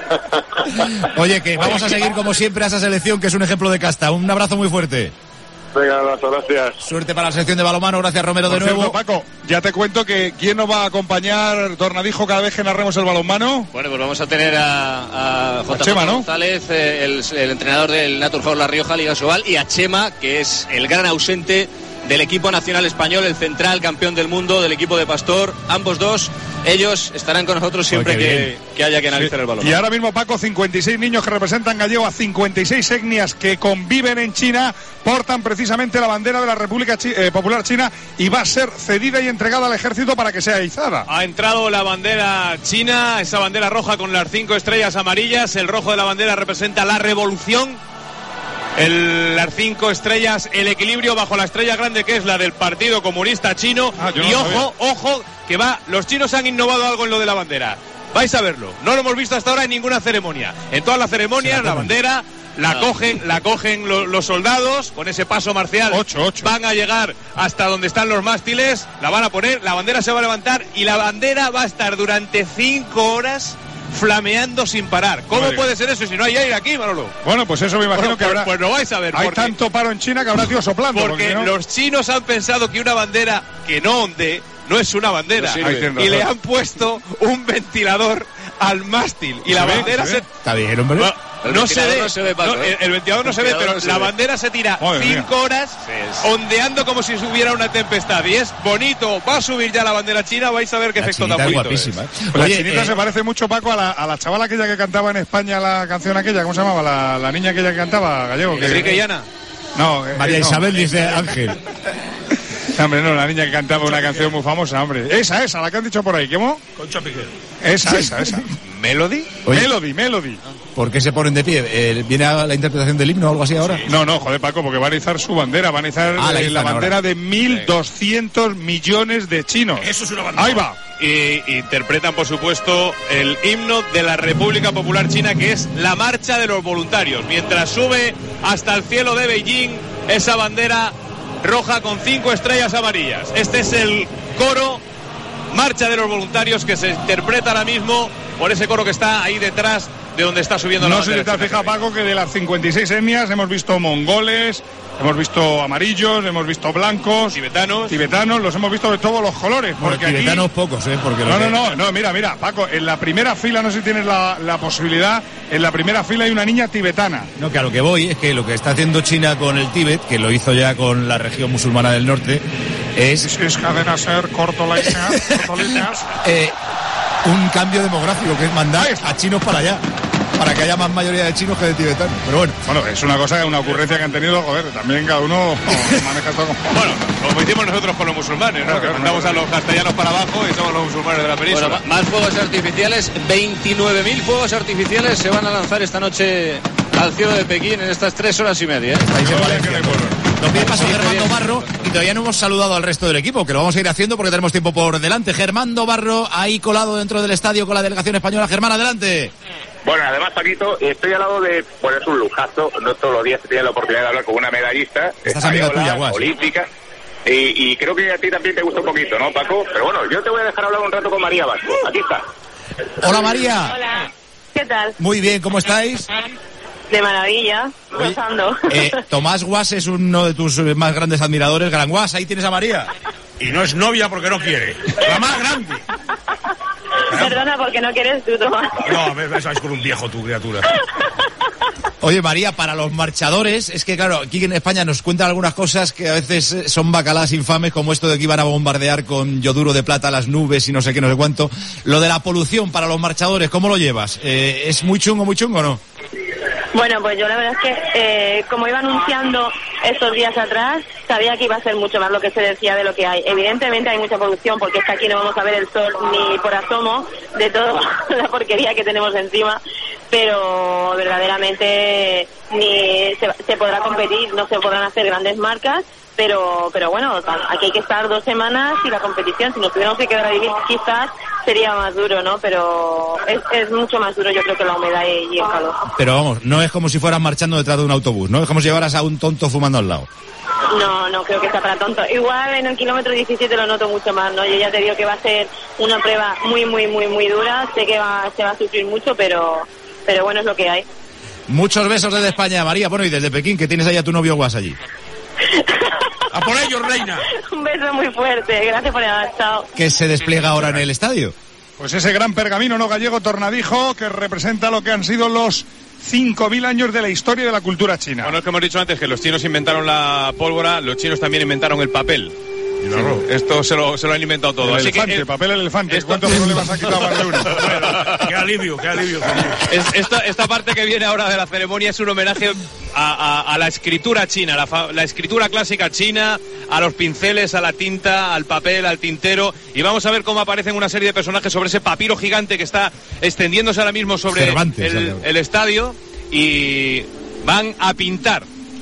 Oye, que vamos a seguir como siempre a esa selección, que es un ejemplo de casta. Un abrazo muy fuerte. Venga, un abrazo, gracias. Suerte para la sección de balonmano, gracias Romero de Por nuevo. cierto, Paco, ya te cuento que ¿quién nos va a acompañar, Tornadijo, cada vez que narremos el balonmano? Bueno, pues vamos a tener a, a J J Chema, ¿no? González, eh, el, el entrenador del Naturforce La Rioja, Liga Sobal, y a Chema, que es el gran ausente del equipo nacional español, el central campeón del mundo del equipo de Pastor. Ambos dos, ellos estarán con nosotros siempre que, que haya que analizar Sí. el balón. Y ahora mismo, Paco, cincuenta y seis niños que representan Gallego a cincuenta y seis etnias que conviven en China, portan precisamente la bandera de la República Chi- eh, Popular China y va a ser cedida y entregada al ejército para que sea izada. Ha entrado la bandera china, esa bandera roja con las cinco estrellas amarillas. El rojo de la bandera representa la revolución. El, las cinco estrellas, el equilibrio bajo la estrella grande que es la del Partido Comunista Chino. Ah, yo no y lo ojo, ojo, que va, los chinos han innovado algo en lo de la bandera. Vais a verlo. No lo hemos visto hasta ahora en ninguna ceremonia. En todas las ceremonias, la bandera la Ah. cogen, la cogen lo, los soldados con ese paso marcial. Ocho, ocho. Van a llegar hasta donde están los mástiles, la van a poner, la bandera se va a levantar y la bandera va a estar durante cinco horas flameando sin parar. ¿Cómo Madre puede ser eso si no hay aire aquí, Manolo? Bueno, pues eso me imagino Bueno, que pues, habrá. pues lo vais a ver. Hay porque, tanto paro en China que habrá tío soplando. porque si no- los chinos han pensado que una bandera que no ondee no es una bandera. No sirve. Ahí tienes Y le razón. han puesto un ventilador al mástil. Y la ve? bandera ¿Se se... ve? Está bien, hombre. No, El no se ventilador ve, no se ve, Paco, no, ¿eh? el, el ventilador no se ve, ventilador pero no se la ve. bandera se tira Madre cinco mía. horas ondeando como si hubiera una tempestad. Y es bonito. Va a subir ya la bandera china, vais a ver qué La efecto chinita tan es bonito guapísima. es. ¿eh? Pues la Oye, chinita eh, se parece mucho, Paco, a la, a la chavala aquella que cantaba en España la canción aquella. ¿Cómo se llamaba? La, la niña aquella que cantaba, Gallego. Que, Enrique y Ana. No, eh, María eh, no. Isabel dice Ángel. Hombre, no, la niña que cantaba una canción muy famosa, hombre. Esa, esa, la que han dicho por ahí. ¿Cómo? Concha Piquer. Esa, esa, esa. ¿Melody? Oye. Melody, Melody. ¿Por qué se ponen de pie? Eh, ¿Viene a la interpretación del himno o algo así ahora? No, no, joder, Paco, porque van a izar su bandera. Van a izar Ah, la eh, la, izan bandera ahora. de mil doscientos millones de chinos. Eso es una bandera. Ahí va. Y interpretan, por supuesto, el himno de la República Popular China, que es la marcha de los voluntarios. Mientras sube hasta el cielo de Beijing esa bandera roja con cinco estrellas amarillas. Este es el coro Marcha de los Voluntarios que se interpreta ahora mismo por ese coro que está ahí detrás de donde está subiendo la No sé bandera si te has china. fijado, Paco, que de las cincuenta y seis etnias hemos visto mongoles, hemos visto amarillos, hemos visto blancos, Tibetanos. tibetanos, los hemos visto de todos los colores. Bueno, Porque aquí... tibetanos pocos, ¿eh? Porque No, lo no, que- no, no, mira, mira, Paco, en la primera fila, no sé si tienes la, la posibilidad, en la primera fila hay una niña tibetana. No, que a lo que voy es que lo que está haciendo China con el Tíbet, que lo hizo ya con la región musulmana del norte, es Es, es cadena ser, corto líneas, corto líneas. eh, un cambio demográfico, que es mandar a chinos para allá, para que haya más mayoría de chinos que de tibetanos. Pero bueno, Bueno, es una cosa, una ocurrencia que han tenido, joder, también cada uno maneja esto como... Bueno, como hicimos nosotros con los musulmanes, ¿no? Que mandamos a los castellanos para abajo y somos los musulmanes de la península. Bueno, ma- más fuegos artificiales, veintinueve mil fuegos artificiales se van a lanzar esta noche al cielo de Pekín en estas tres horas y media. ¿eh? ahí se Valencia. Nos pide paso Sí, Germando bien. Barro y todavía no hemos saludado al resto del equipo, que lo vamos a ir haciendo porque tenemos tiempo por delante. Germando Barro, ahí colado dentro del estadio con la delegación española. Germán, adelante. Bueno, además, Paquito, estoy al lado de, pues es un lujazo, no todos los días se tiene la oportunidad de hablar con una medallista Esta es amiga española, tuya, Guas. olímpica, y, y creo que a ti también te gusta un poquito, ¿no, Paco? Pero bueno, yo te voy a dejar hablar un rato con María Vasco, aquí está. Hola María. Hola, ¿qué tal? Muy bien, ¿cómo estáis? De maravilla, gozando. Eh, Tomás Guas es uno de tus eh, más grandes admiradores. Gran Guas, ahí tienes a María. Y no es novia porque no quiere. La más grande. Perdona porque no quieres tú, Tomás. No, a ver, sabes con un viejo tu criatura. Oye, María, para los marchadores, es que claro, aquí en España nos cuentan algunas cosas que a veces eh, son bacalas infames, como esto de que iban a bombardear con yoduro de plata las nubes y no sé qué, no sé cuánto. Lo de la polución para los marchadores, ¿cómo lo llevas? Eh, ¿Es muy chungo, muy chungo o no? Bueno, pues yo la verdad es que, eh, como iba anunciando estos días atrás, sabía que iba a ser mucho más lo que se decía de lo que hay. Evidentemente hay mucha producción, porque es que aquí no vamos a ver el sol ni por asomo de toda la porquería que tenemos encima, pero verdaderamente ni se, se podrá competir, no se podrán hacer grandes marcas, pero pero bueno, aquí hay que estar dos semanas y la competición, si nos tuviéramos que quedar a vivir quizás sería más duro, ¿no? Pero es, es mucho más duro, yo creo, que la humedad y, y el calor. Pero vamos, no es como si fueras marchando detrás de un autobús, ¿no? Es como si llevaras a un tonto fumando al lado. No, no creo que sea para tonto. Igual en el kilómetro diecisiete lo noto mucho más, ¿no? Yo ya te digo que va a ser una prueba muy, muy, muy, muy dura. Sé que va, se va a sufrir mucho, pero, pero bueno, es lo que hay. Muchos besos desde España, María. Bueno, y desde Pekín, que tienes ahí a tu novio Guas allí. ¡A por ellos, reina! Un beso muy fuerte, gracias por llamar, chao. ¿Qué se despliega ahora en el estadio? Pues ese gran pergamino no gallego tornadijo que representa lo que han sido los cinco mil años de la historia de la cultura china. Bueno, es que hemos dicho antes que los chinos inventaron la pólvora, los chinos también inventaron el papel. Y claro. Sí, esto se lo, se lo han inventado todo. El Así elefante, que, eh, papel elefante. esto... ¿Cuántos problemas ha quitado más de uno? Qué alivio, qué alivio. Es, esta, esta parte que viene ahora de la ceremonia es un homenaje a, a, a la escritura china, la, fa, la escritura clásica china, a los pinceles, a la tinta, al papel, al tintero. Y vamos a ver cómo aparecen una serie de personajes sobre ese papiro gigante que está extendiéndose ahora mismo sobre Cervantes, el, el estadio. Y van a pintar,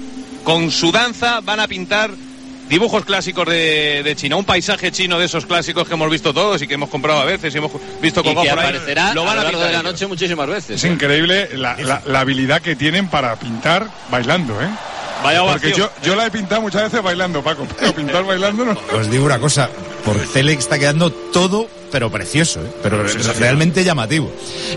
con su danza van a pintar dibujos clásicos de, de China, un paisaje chino de esos clásicos que hemos visto todos y que hemos comprado a veces y hemos visto y con que por ahí. aparecerá Lo van a lo a largo de la ellos. noche muchísimas veces. Es increíble la, la, la habilidad que tienen para pintar bailando, ¿eh? Vaya Porque ovación. yo, yo la he pintado muchas veces bailando, Paco, pero pintar bailando no. Os digo una cosa, por Cele está quedando todo, pero precioso, ¿eh? Pero realmente llamativo.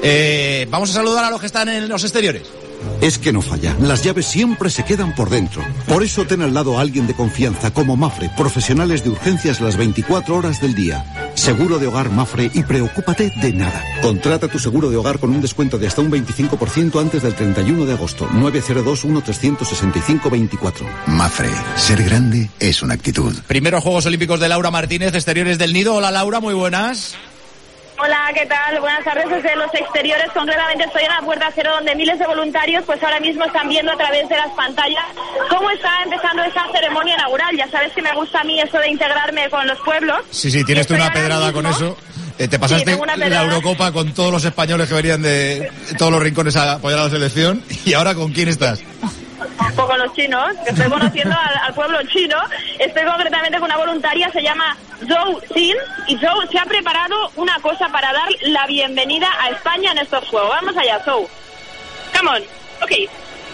Eh, vamos a saludar a los que están en los exteriores. Es que no falla, las llaves siempre se quedan por dentro. Por eso ten al lado a alguien de confianza como Mafre, profesionales de urgencias las veinticuatro horas del día. Seguro de hogar Mafre y preocúpate de nada. Contrata tu seguro de hogar con un descuento de hasta un veinticinco por ciento antes del treinta y uno de agosto. nueve cero dos uno tres seis cinco dos cuatro. Mafre, ser grande es una actitud. Primeros Juegos Olímpicos de Laura Martínez, exteriores del Nido. Hola Laura, muy buenas. Hola, ¿qué tal? Buenas tardes desde los exteriores. Concretamente estoy en la Puerta Cero, donde miles de voluntarios pues ahora mismo están viendo a través de las pantallas cómo está empezando esta ceremonia inaugural. Ya sabes que me gusta a mí eso de integrarme con los pueblos. Sí, sí, tienes tú una pedrada con eso. Eh, te pasaste sí, la Eurocopa con todos los españoles que venían de todos los rincones a apoyar a la selección. ¿Y ahora con quién estás? Pues con los chinos, que estoy conociendo al, al pueblo chino. Estoy concretamente con una voluntaria, se llama Zhou Xin, y Zhou se ha preparado una cosa para dar la bienvenida a España en estos Juegos. Vamos allá, Zhou. Come on. Okay.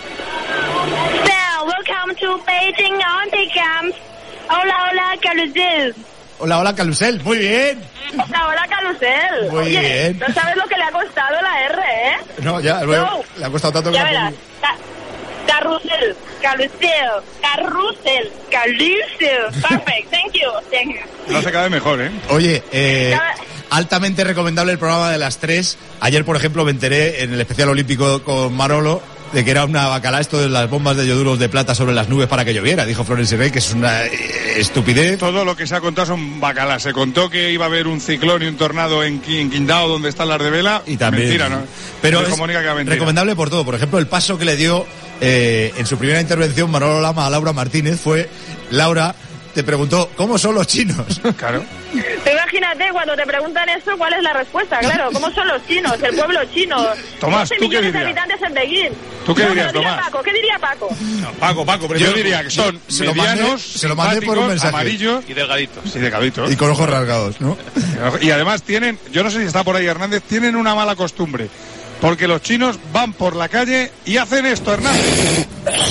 So, welcome to Beijing Olympic Games. Hola, hola, Carusel. Hola, hola, Carusel. Muy bien. Hola, hola, Carusel. Muy Oye, bien. No sabes lo que le ha costado la R, ¿eh? No, ya, luego, le ha costado tanto que ya la verás. Carrusel, carrusel, carrusel, carrusel. Perfect, thank you, thank you. Lo hace cada vez mejor, ¿eh? Oye, eh, altamente recomendable el programa de las tres. Ayer, por ejemplo, me enteré en el especial olímpico con Manolo de que era una bacala esto de las bombas de ioduros de plata sobre las nubes para que lloviera. Dijo Florence Rey que es una eh, estupidez. Todo lo que se ha contado son bacalas. Se contó que iba a haber un ciclón y un tornado en, en Qingdao, donde están las de vela. Y también. Mentira, ¿no? Pero Se es comunica que era mentira. recomendable por todo. Por ejemplo, el paso que le dio eh, en su primera intervención Manolo Lama a Laura Martínez fue: Laura te preguntó, ¿cómo son los chinos? Claro. Tú imagínate cuando te preguntan eso, ¿cuál es la respuesta? Claro, ¿cómo son los chinos, el pueblo chino? Tomás, doce ¿tú qué millones de dirías? habitantes en Pekín. ¿Tú qué No, dirías, pero diría Tomás? Paco, ¿qué diría Paco? No, Paco, Paco, Yo primero diría que son se lo mandé- medianos, se lo mandé por un simpáticos, mensaje. amarillos Y delgaditos. y delgaditos. Y con ojos rasgados, ¿no? Y además tienen, yo no sé si está por ahí Hernández, tienen una mala costumbre. Porque los chinos van por la calle y hacen esto, Hernández.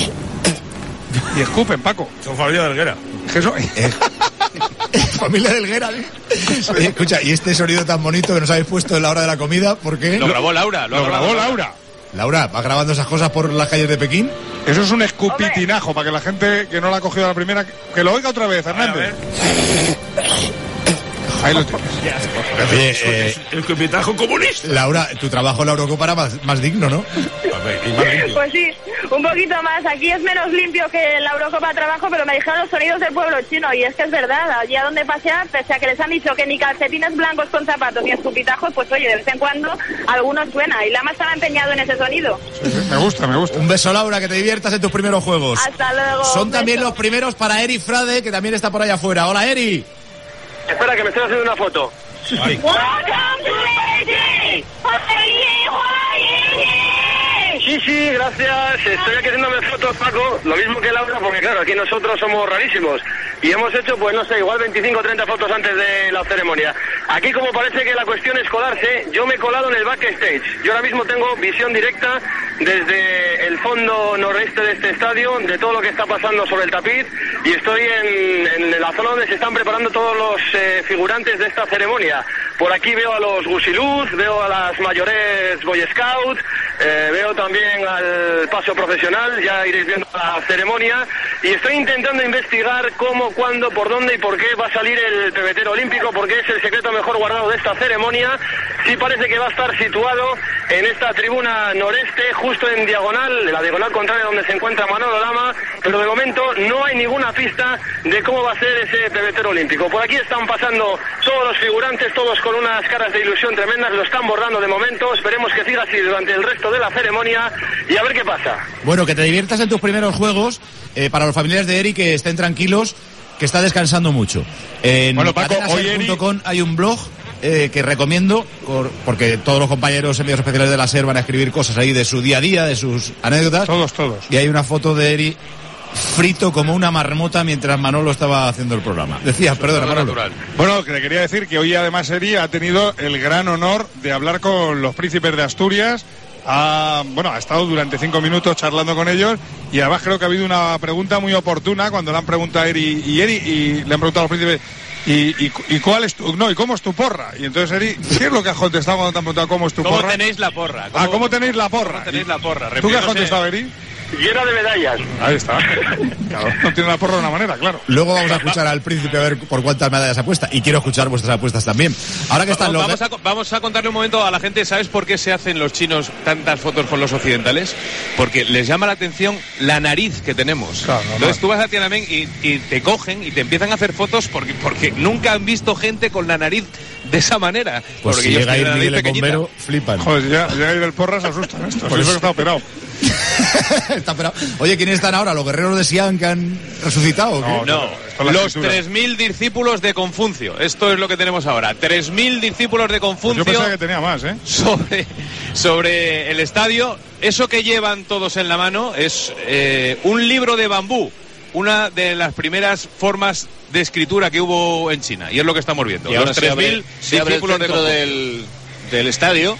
Y escupen, Paco. Son familia de Helguera. Eso- Familia del Guera. ¿eh? Oye, escucha, y este sonido tan bonito que nos habéis puesto en la hora de la comida, ¿por qué? Lo grabó Laura. Lo grabó Laura. Laura, ¿vas grabando esas cosas por las calles de Pekín? Eso es un escupitinajo para que la gente que no la ha cogido a la primera, que lo oiga otra vez, Hernández. Ahí lo tienes. Oye, eh, El escupitajo comunista. Laura, tu trabajo en la Eurocopa era más, más digno, ¿no? Pues sí, un poquito más. Aquí es menos limpio que en la Eurocopa trabajo, pero me dijeron los sonidos del pueblo chino. Y es que es verdad, allí a donde pasean, pese a que les han dicho que ni calcetines blancos con zapatos ni escupitajos, pues oye, de vez en cuando algunos suena. Y Lama estaba empeñado en ese sonido. Me gusta, me gusta. Un beso, Laura, que te diviertas en tus primeros juegos. Hasta luego. Son un también beso. los primeros para Eri Frade, que también está por allá afuera. Hola, Eri. Espera, que me estoy haciendo una foto. Welcome to Beijing. Sí, sí, gracias. Estoy aquí haciéndome fotos, Paco. Lo mismo que Laura, porque claro, aquí nosotros somos rarísimos. Y hemos hecho, pues no sé, igual veinticinco o treinta fotos antes de la ceremonia. Aquí, como parece que la cuestión es colarse, yo me he colado en el backstage. Yo ahora mismo tengo visión directa desde el fondo noreste de este estadio, de todo lo que está pasando sobre el tapiz. Y estoy en, en la zona donde se están preparando todos los eh, figurantes de esta ceremonia. Por aquí veo a los Gusiluz, veo a las mayores Boy Scouts, eh, veo también al paso profesional, ya iréis viendo la ceremonia, y estoy intentando investigar cómo, cuándo, por dónde y por qué va a salir el pebetero olímpico, porque es el secreto mejor guardado de esta ceremonia. Sí parece que va a estar situado en esta tribuna noreste, justo en diagonal, en la diagonal contraria donde se encuentra Manolo Lama, pero de momento no hay ninguna pista de cómo va a ser ese pebetero olímpico. Por aquí están pasando todos los figurantes, todos con unas caras de ilusión tremendas, lo están bordando de momento, esperemos que siga así durante el resto de la ceremonia y a ver qué pasa. Bueno, que te diviertas en tus primeros juegos, eh, para los familiares de Eric que estén tranquilos, que está descansando mucho. En bueno, Paco, hoy cadenaser punto com hay un blog eh, que recomiendo, por, porque todos los compañeros enviados especiales de la SER van a escribir cosas ahí de su día a día, de sus anécdotas. Todos, todos. Y hay una foto de Eric frito como una marmota mientras Manolo estaba haciendo el programa. Decías, perdona, Manolo. Bueno, que le quería decir que hoy además Eri ha tenido el gran honor de hablar con los príncipes de Asturias. Ha, bueno, ha estado durante cinco minutos charlando con ellos y además creo que ha habido una pregunta muy oportuna cuando le han preguntado a Eri y Eri y le han preguntado a los príncipes y, y, y cuál es tu, no, y cómo es tu porra. Y entonces Eri, ¿qué es lo que has contestado cuando te han preguntado cómo es tu ¿Cómo porra? ¿Cómo tenéis la porra? ¿Cómo, ah, ¿cómo tenéis la porra? ¿Cómo tenéis la porra? ¿Tú qué has contestado, Eri? Llena de medallas. Ahí está. Claro, no tiene la porra de una manera, claro. Luego vamos a escuchar al príncipe a ver por cuántas medallas apuesta. Y quiero escuchar vuestras apuestas también. Ahora que están los... Vamos a, vamos a contarle un momento a la gente. ¿Sabes por qué se hacen los chinos tantas fotos con los occidentales? Porque les llama la atención la nariz que tenemos. Claro, no, Entonces no. tú vas a Tiananmen y, y te cogen y te empiezan a hacer fotos porque, porque nunca han visto gente con la nariz de esa manera. Pues porque si ellos llega a ir tienen la nariz Miguel el pequeñita. bombero, flipan. Joder, ya, ya ir el porra se asustan estos. Por Pues- eso que está operado. Está operado. Oye, ¿quiénes están ahora? ¿Los guerreros de Xi'an que han resucitado? ¿o qué? No, No, Esto es la los escritura. tres mil discípulos de Confucio. Esto es lo que tenemos ahora. tres mil discípulos de Pues Confucio. yo pensaba que tenía más, ¿eh? sobre, sobre el estadio. Eso que llevan todos en la mano es eh, un libro de bambú, una de las primeras formas de escritura que hubo en China, y es lo que estamos viendo. Y ahora Los se tres abre, mil se abre el discípulos de centro Confucio. del, del estadio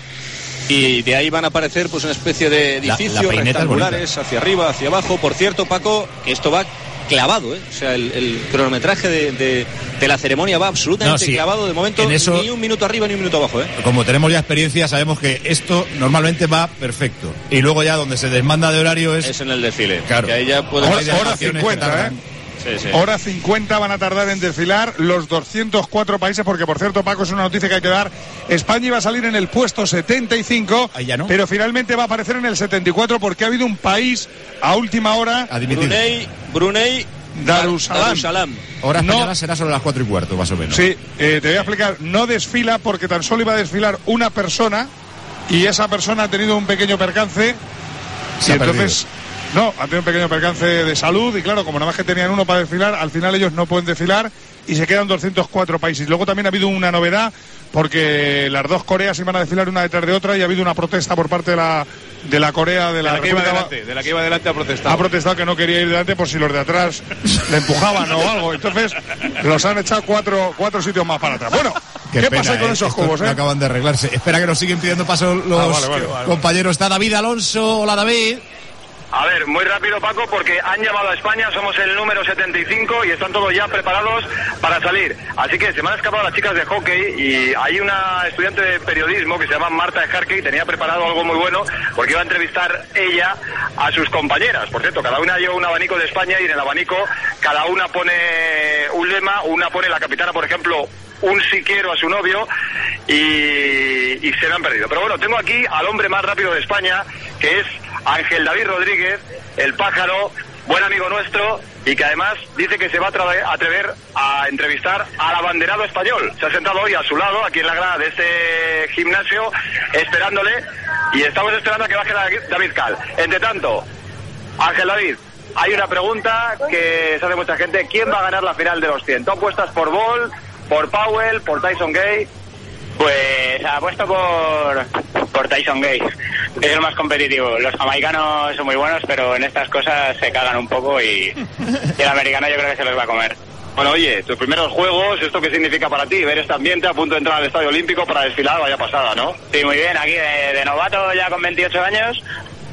y de ahí van a aparecer pues una especie de La- edificios la peineta es rectangulares hacia arriba, hacia abajo. Por cierto, Paco, que esto va clavado, ¿eh? O sea, el, el cronometraje de, de, de la ceremonia va absolutamente No, sí, clavado. De momento, en eso- ni un minuto arriba ni un minuto abajo, ¿eh? Como tenemos ya experiencia, sabemos que esto normalmente va perfecto. Y luego ya donde se desmanda de horario es... Es en el desfile. Claro. Que ahí ya puede Hora, Hay hora delegaciones que cincuenta, ¿eh? tardan. Sí, sí. Hora cincuenta van a tardar en desfilar los doscientos cuatro países, porque por cierto, Paco, es una noticia que hay que dar. España iba a salir en el puesto setenta y cinco, Ahí ya no. pero finalmente va a aparecer en el setenta y cuatro porque ha habido un país a última hora, A dimitir. Brunei, Brunei, Darussalam. Darussalam. Hora No. española será sobre las cuatro y cuarto, más o menos. Sí, eh, te voy a explicar, no desfila porque tan solo iba a desfilar una persona y esa persona ha tenido un pequeño percance Se y ha entonces... No, ha tenido un pequeño percance de salud y claro, como nada más que tenían uno para desfilar, al final ellos no pueden desfilar y se quedan doscientos cuatro países. Luego también ha habido una novedad porque las dos Coreas iban a desfilar una detrás de otra y ha habido una protesta por parte de la, de la Corea, de De la, la que iba República- delante, de la que iba delante ha protestado. ha protestado que no quería ir delante por si los de atrás le empujaban o algo. Entonces los han echado cuatro, cuatro sitios más para atrás. Bueno, ¿qué, Qué pasa pena, con eh, esos esto cubos, no eh? acaban de arreglarse. Espera que nos siguen pidiendo paso los Ah, vale, vale, vale. compañeros. Está David Alonso. Hola, David. A ver, muy rápido, Paco, porque han llamado a España, somos el número setenta y cinco y están todos ya preparados para salir. Así que se me han escapado las chicas de hockey y hay una estudiante de periodismo que se llama Marta Escarque y tenía preparado algo muy bueno porque iba a entrevistar ella a sus compañeras. Por cierto, cada una lleva un abanico de España y en el abanico cada una pone un lema, una pone la capitana, por ejemplo, un sí quiero a su novio y, y se me han perdido. Pero bueno, tengo aquí al hombre más rápido de España, que es Ángel David Rodríguez, el pájaro, buen amigo nuestro, y que además dice que se va a atre- atrever a entrevistar al abanderado español. Se ha sentado hoy a su lado, aquí en la grada de este gimnasio, esperándole, y estamos esperando a que baje David Cal. Entre tanto, Ángel David, hay una pregunta que se hace mucha gente: ¿quién va a ganar la final de los cien? ¿Tú apuestas por Ball, por Powell, por Tyson Gay? Pues apuesto por, por Tyson Gay. Es el más competitivo. Los jamaicanos son muy buenos, pero en estas cosas se cagan un poco y, y el americano yo creo que se los va a comer. Bueno, oye, tus primeros juegos, ¿esto qué significa para ti? Ver este ambiente a punto de entrar al Estadio Olímpico para desfilar, vaya pasada, ¿no? Sí, muy bien, aquí de, de novato ya con veintiocho años.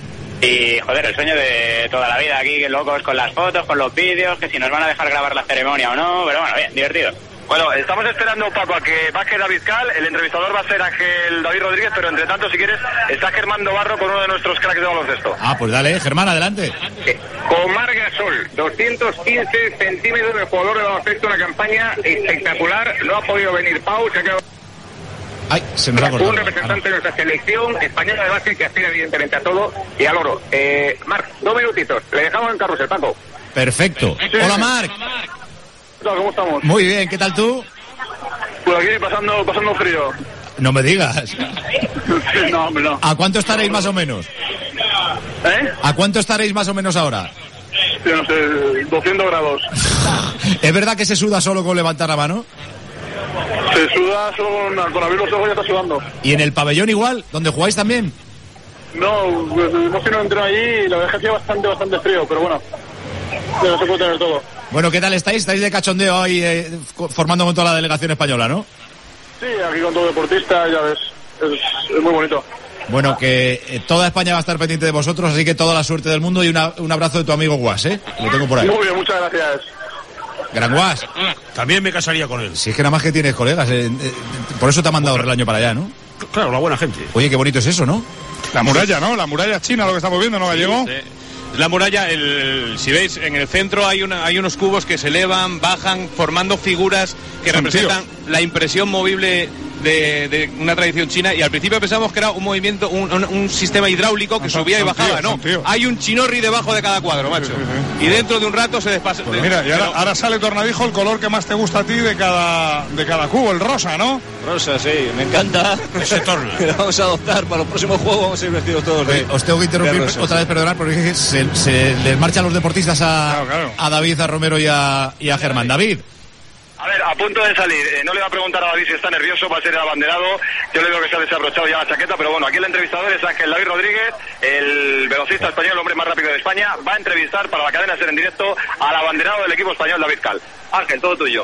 Y, joder, el sueño de toda la vida aquí, que locos con las fotos, con los vídeos, que si nos van a dejar grabar la ceremonia o no, pero bueno, bien, divertido. Bueno, estamos esperando, Paco, a que baje David Cal. El entrevistador va a ser Ángel David Rodríguez, pero entre tanto, si quieres, está Germán Navarro con uno de nuestros cracks de baloncesto. Ah, pues dale, Germán, adelante. Omar Gasol, doscientos quince centímetros de jugador de baloncesto, una campaña espectacular. No ha podido venir Pau, se ha quedado... Ay, se me ha cortado. Un representante de nuestra selección española de básquet que aspira evidentemente a todo y al oro. Eh, Marc, dos minutitos. Le dejamos en carrusel, Paco. Perfecto. Hola, Marc. ¿Cómo estamos? Muy bien, ¿qué tal tú? Por aquí pasando, pasando frío. No me digas. No, hombre, no. ¿A cuánto estaréis más o menos? ¿Eh? ¿A cuánto estaréis más o menos ahora? Sí, no sé, doscientos grados. ¿Es verdad que se suda solo con levantar la mano? Se suda solo con, con abrir los ojos, ya está sudando. ¿Y en el pabellón igual? ¿Donde jugáis también? No, pues, hemos tenido un entreno allí y la verdad es que hacía bastante, bastante frío, pero bueno, no se puede tener todo. Bueno, ¿qué tal estáis? Estáis de cachondeo ahí eh, formando con toda la delegación española, ¿no? Sí, aquí con todo deportista, ya ves, es, es muy bonito. Bueno, que eh, toda España va a estar pendiente de vosotros, así que toda la suerte del mundo y una, un abrazo de tu amigo Guas, ¿eh? Lo tengo por ahí. Muy bien, muchas gracias. Gran Guas. También me casaría con él. Si es que nada más que tienes colegas, eh, eh, por eso te ha mandado el año para allá, ¿no? Claro, la buena gente. Oye, qué bonito es eso, ¿no? La muralla, ¿no? La muralla china, lo que estamos viendo, ¿no, Gallego? Sí, sí. La muralla, el, si veis, en el centro hay una, hay unos cubos que se elevan, bajan, formando figuras que Son representan tíos. la impresión movible de, de una tradición china, y al principio pensamos que era un movimiento, un, un, un sistema hidráulico que Son- subía y son bajaba, tíos, ¿no? son tíos. Hay un chinorri debajo de cada cuadro, macho. Sí, sí, sí. Y dentro de un rato se despasa. Pues mira, y ahora, pero- ahora sale Tornadijo el color que más te gusta a ti de cada, de cada cubo, el rosa, ¿no? Rosa, sí, me encanta. Ese torna. Lo vamos a adoptar para los próximos juegos, vamos a ir vestidos todos de... Oye, os tengo que interrumpir de rosa, otra sí. vez, perdonar, porque se, se les marchan los deportistas a, Claro, claro. a David, a Romero y a, y a Germán. David. A ver, a punto de salir, eh, no le va a preguntar a David si está nervioso para ser el abanderado, yo le digo que se ha desabrochado ya la chaqueta, pero bueno, aquí el entrevistador es Ángel David Rodríguez, el velocista español, el hombre más rápido de España, va a entrevistar para la cadena SER en directo al abanderado del equipo español, David Cal. Ángel, todo tuyo.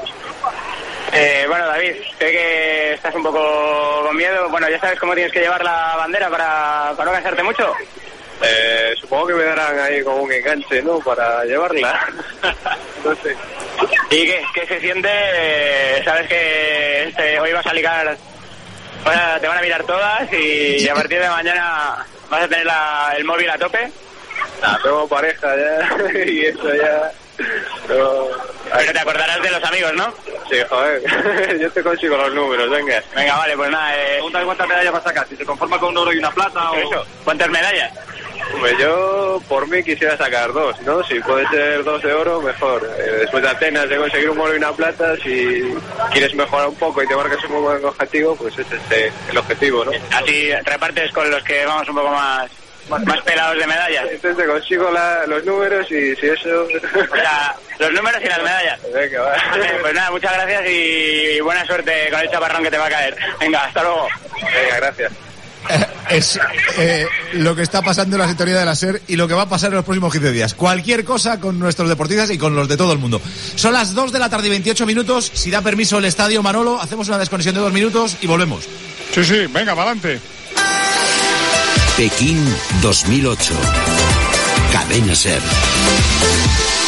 Eh, bueno, David, sé que estás un poco con miedo. Bueno, ya sabes cómo tienes que llevar la bandera para, para no cansarte mucho. Eh, supongo que me darán ahí como un enganche, ¿no?, para llevarla. No sé. ¿Y qué? ¿Qué se siente? Eh, Sabes que este, hoy vas a ligar, bueno, te van a mirar todas y a partir de mañana vas a tener la, el móvil a tope. Nah, tengo pareja ya, y eso ya... Pero... Pero te acordarás de los amigos, ¿no? Sí, joder, yo te consigo los números, venga. Venga, vale, pues nada, eh, Pregúntale cuántas medallas va a sacar, si se conforma con un oro y una plata o... eso. ¿Cuántas medallas? Pues yo, por mí, quisiera sacar dos, ¿no? Si puede ser dos de oro, mejor. Eh, después de Atenas, de conseguir un oro y una plata, si quieres mejorar un poco y te marcas un muy buen objetivo, pues ese es este, el objetivo, ¿no? Así repartes con los que vamos un poco más, más pelados de medallas. Entonces te consigo la, los números y si eso... O sea, los números y las medallas. Venga, va. Pues nada, muchas gracias y buena suerte con el chaparrón que te va a caer. Venga, hasta luego. Venga, gracias. Es eh, lo que está pasando en la sintonía de la SER y lo que va a pasar en los próximos quince días. Cualquier cosa con nuestros deportistas y con los de todo el mundo. Son las dos de la tarde y veintiocho minutos. Si da permiso el estadio, Manolo, hacemos una desconexión de dos minutos y volvemos. Sí, sí, venga, para adelante. Pekín dos mil ocho. Cadena SER.